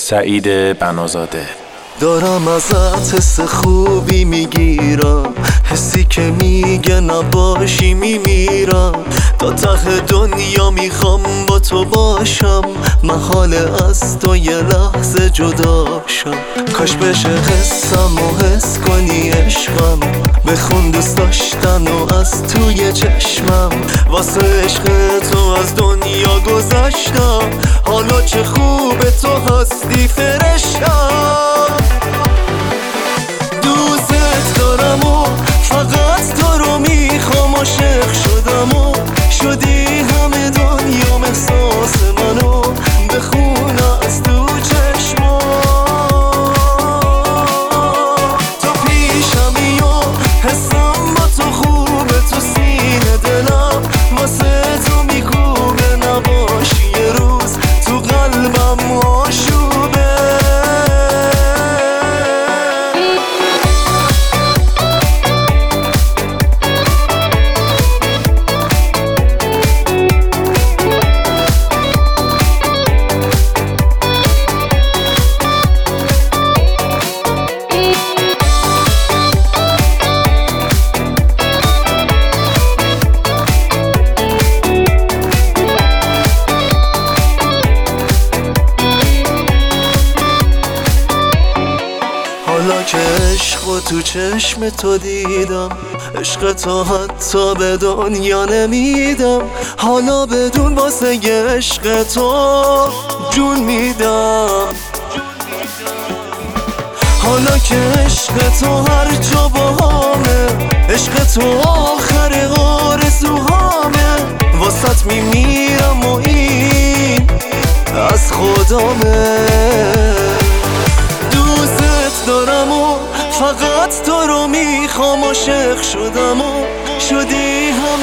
سعید بنازاده. دارم ازت حس خوبی میگیرم، حسی که میگه نباشی میمیرم. تا ته دنیا میخوام با تو باشم، محال از تو یه لحظه جداشم. کاش بشه حسم و حس کنی عشقم، بخون دوست داشتن و از توی چشمم. واسه عشق تو از دنیا گذشتم، حالا چه خوبه تو هستی فرشتم. دوست دارم و فقط تو رو میخوام، عاشق شدم و شدی همه دنیا احساس منو بخون از تو چشما. تو پیشمی و حسم با تو خوبه، تو سینه دلم واسه تو میکوبه. نباشی یه روز تو قلبم آشوبه. حالا که عشق و تو چشم تو دیدم، عشق تو حتی به دنیا نمیدم. حالا بدون واسه عشق تو جون میدم. حالا که عشق تو هر جا باهامه، عشق تو آخر آرزوهامه. واسط میمیرم و این از خدامه. دارم و فقط تو رو میخوام، عاشق شدم و شدی